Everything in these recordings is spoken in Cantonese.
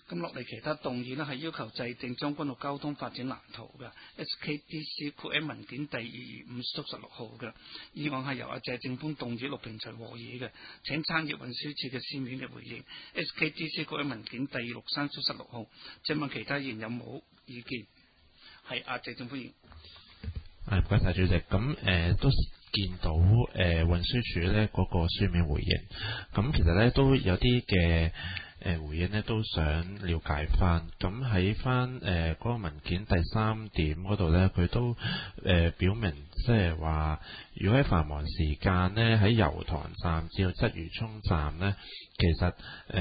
咁落嚟其他動議呢，係要求制定將軍澳交通發展藍圖嘅 SKDC 括喺文件第225/16號嘅議案係由謝正歡動議，陸平徐和議嘅。請參閱運輸署嘅書面嘅回應。SKDC 括喺文件第263/16號。請問其他議員有冇意見？係謝正歡議員。 唔該晒主席。咁都見到運輸署咧嗰個書面回應，咁其實咧都有啲嘅回應咧都想了解翻。咁喺翻嗰個文件第3點嗰度咧，佢都表明即係話，如果喺繁忙時間咧喺油塘站至到鰂魚涌站咧，其實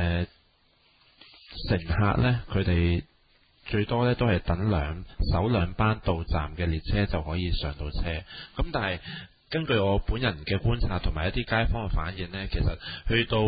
乘客咧佢哋最多咧都係等首兩班到站嘅列車就可以上到車。咁但係根據我本人嘅觀察同埋一啲街坊嘅反應呢，其實去到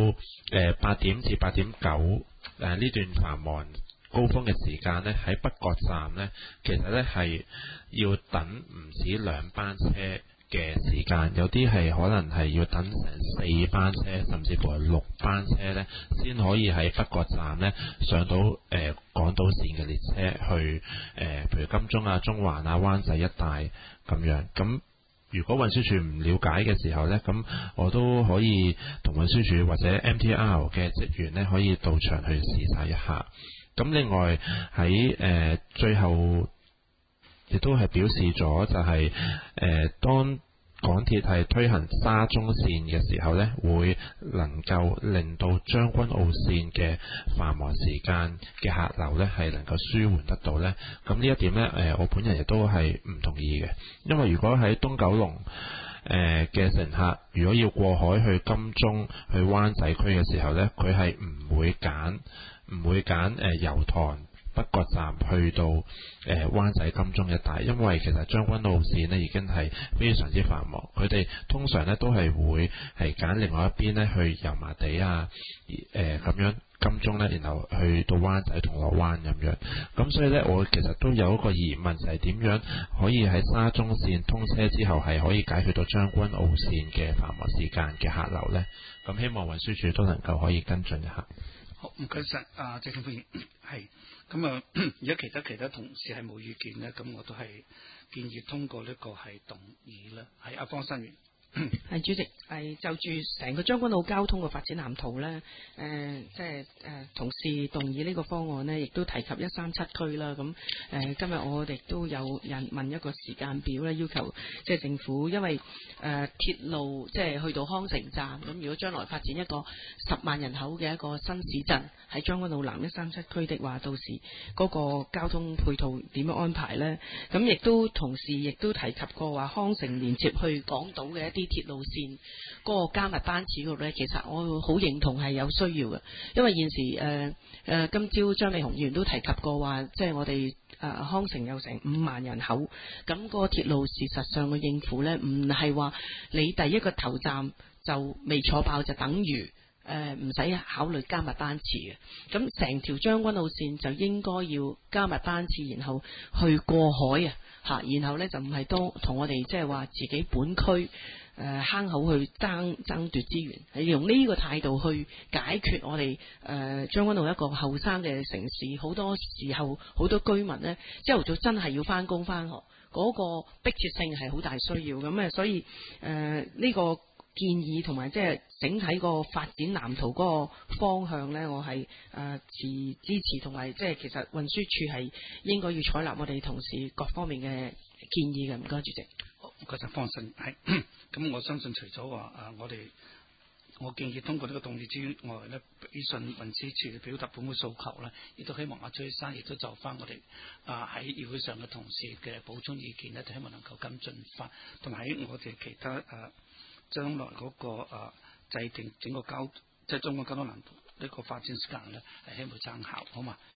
8點至8點9呢段繁忙高峰嘅時間呢，喺北角站呢，其實呢係要等唔止2班車嘅時間，有啲係可能係要等成4班車，甚至乎係6班車呢，先可以喺北角站呢上到港島線嘅列車去譬如金鐘啊、中環啊、灣仔一帶咁樣。咁如果運輸署唔了解嘅時候呢，咁我都可以同運輸署或者 MTR 嘅職員呢，可以到場去視察一下。咁另外喺最後亦都係表示咗，就係當港鐵係推行沙中線嘅時候呢，會能夠令到將軍澳線嘅繁忙時間嘅客流呢係能夠舒緩得到呢。咁呢一點呢，我本人亦都係唔同意嘅，因為如果喺東九龍嘅乘客如果要過海去金鐘、去灣仔區嘅時候呢，佢係唔會揀油塘北角站去到灣仔金鐘一帶，因為其實將軍澳線呢已經係非常之繁忙，佢哋通常呢都係會係揀另外一邊呢去油麻地啊咁樣金鐘呢，然後去到灣仔銅鑼灣咁樣。咁所以呢，我其實都有一個疑問，就係點樣可以喺沙中線通車之後係可以解決到將軍澳線嘅繁忙時間嘅客流呢？咁希望運輸署都能夠可以跟進一下。 好，唔該晒，謝正歡議員。係咁啊，如果其他同事係冇意見呢，咁我都係建議通過呢個係動議啦。係方新元。 係主席，係就住成個將軍澳交通嘅發展藍圖呢，同事動議呢個方案呢，亦都提及137區啦。咁今日我哋都有人問一個時間表呢，要求即係政府，因為鐵路即係去到康城站，咁如果將來發展一個10萬人口嘅一個新市鎮喺將軍澳南137區的話，到時嗰個交通配套點樣安排呢？咁亦都同時亦都提及過話康城連接去港島嘅一啲鐵路線嗰個加密班次嗰度呢，其實我好認同係有需要嘅，因為現時今朝張美雄議員都提及過話，即係我哋康城有成5萬人口，咁個鐵路事實上嘅應付呢，唔係話你第一個頭站就未坐爆就等於唔使考慮加密班次嘅，咁成條將軍澳線就應該要加密班次，然後去過海啊，然後呢就唔係同我哋即係話自己本區坑口去爭奪資源，係用呢個態度去解決我哋將軍澳一個後生嘅城市，好多時候好多居民呢，朝頭早真係要返工返學，嗰個迫切性係好大需要咁，所以呢個建議同埋即係整體個發展藍圖嗰個方向呢，我係支持，同埋即係其實運輸署係應該要採納我哋同事各方面嘅建議嘅。唔該，主席。 好，唔該晒方信。係咁，我相信除咗話我建議通過呢個動議之外呢，俾信運輸署表達本會訴求呢，亦都希望崔生亦都就翻我哋喺議會上嘅同事嘅補充意見呢，就希望能夠跟進翻，同埋喺我哋其他將來嗰個制定整個即係中國交通藍圖呢個發展時間呢，係希望參考，好嘛？